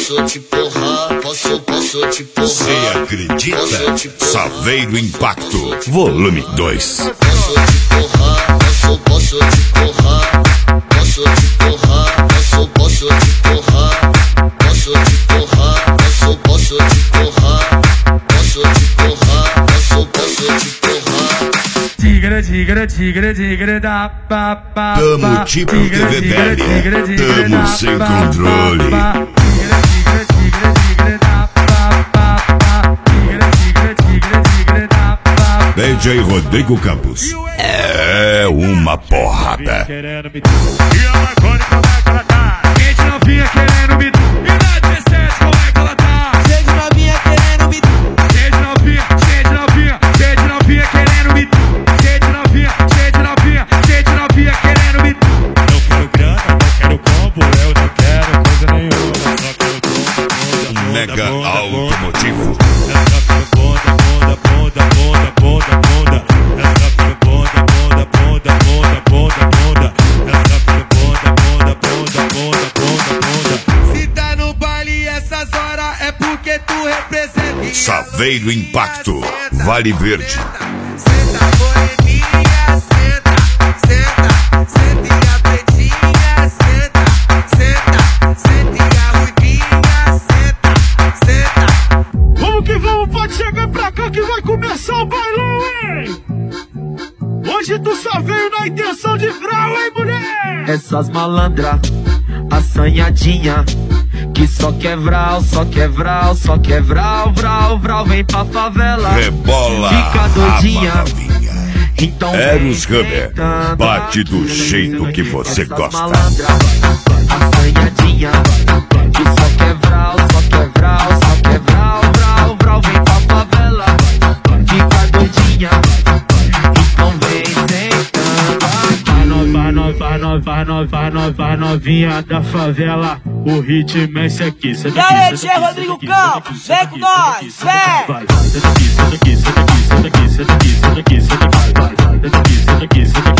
posso te porrar, posso te porrar. Você acredita? Saveiro Impacto, volume 2. Posso te porrar, posso te porrar. Posso te porrar, posso te porrar. Posso te porrar, posso te porrar. Posso te porrar, posso te porrar. Tigre da papá. Tamo tipo TV velha, tamo sem controle. Tigre da papá. Tigre da papá. DJ Rodrigo Campos. É uma porrada. E a Marconi, como é que ela tá? Gente novinha querendo me. E na 17, como é que ela tá? Gente novinha querendo me. Gente novinha querendo me. Gente novinha querendo me. Não quero grana, não quero combo, eu não quero coisa nenhuma. Só quero bomba, Mega automotivo. Essa quero bonda. Essa quero bonda. Essa quero bonda. Se tá no baile essas horas é porque tu representa. Saveiro Impacto, Vale Verde. Senta moreninha, senta e a pretinha, senta e a ruivinha, senta. Vamos que vamos, pode chegar pra cá que vai começar o bailão, hein? Hoje tu só veio na intenção de frau, hein, mulher? Essas malandra, assanhadinha, que só quer vral, vral, vem pra favela, Rebola, fica doidinha. a novinha. Então Eros vem Hammer, sentando bate do aqui. jeito que você Essas gosta. malandra, assanhadinha, que só quer vral, vem pra favela, fica doidinha. Então vem sentando. Vai novinha da favela, o ritmo é esse aqui. E aí, Tchê Rodrigo Campos, vem com nós, vem! Vai, senta aqui.